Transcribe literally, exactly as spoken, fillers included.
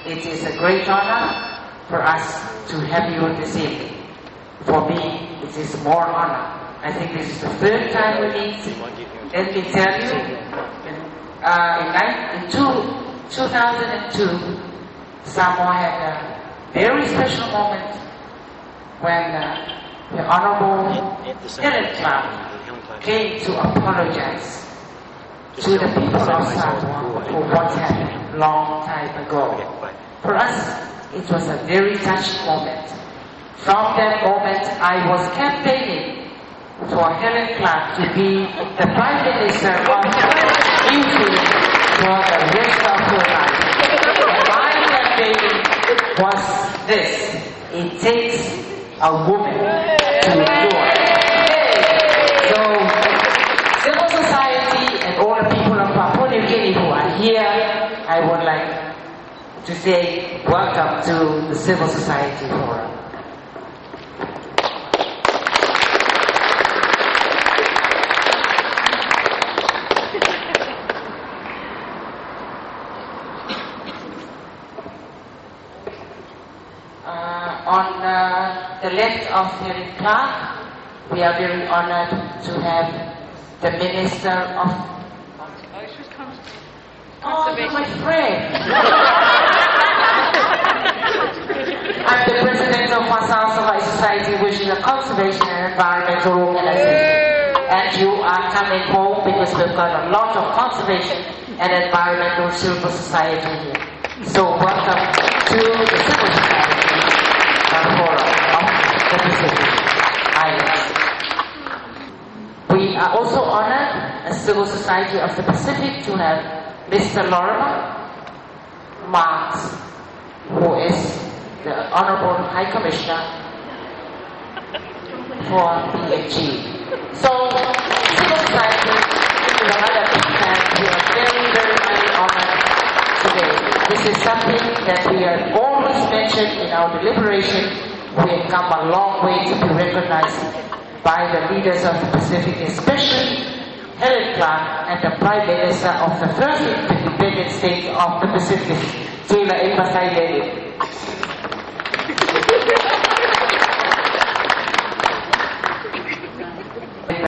it is a great honor for us to have you this evening. For me, it is more honor. I think this is the third time we meet. Let me tell you, in, uh, in, nine, in two, two thousand two, Samoa had a very special moment when uh, the Honorable Helen Clark came to apologize to the people of Samoa for what happened long time ago. For us, it was a very touching moment. From that moment, I was campaigning for Helen Clark to be the Prime Minister of New Zealand for the rest of her life. And my campaign was this: it takes a woman to do it. So, civil society and all the people of Papua New Guinea who are here, I would like to say welcome to the Civil Society Forum. On uh, the left of Helen Clark, we are very honored to have the Minister of... Oh, you're my friend! I'm the President of Masao Savai Society, which is a conservation and environmental organization. And you are coming home because we've got a lot of conservation and environmental civil society here. So welcome to the civil society. Forum of the Pacific Islands. We are also honored as Civil Society of the Pacific to have Mister Lorimer Marks, who is the Honorable High Commissioner for P N G. So, Civil Society is another big fan. We are very, very, very honored today. This is something that we have always mentioned in our deliberation. We have come a long way to be recognized by the leaders of the Pacific, especially Helen Clark and the Prime Minister of the first independent state of the Pacific, Taylor Elmasai Lele.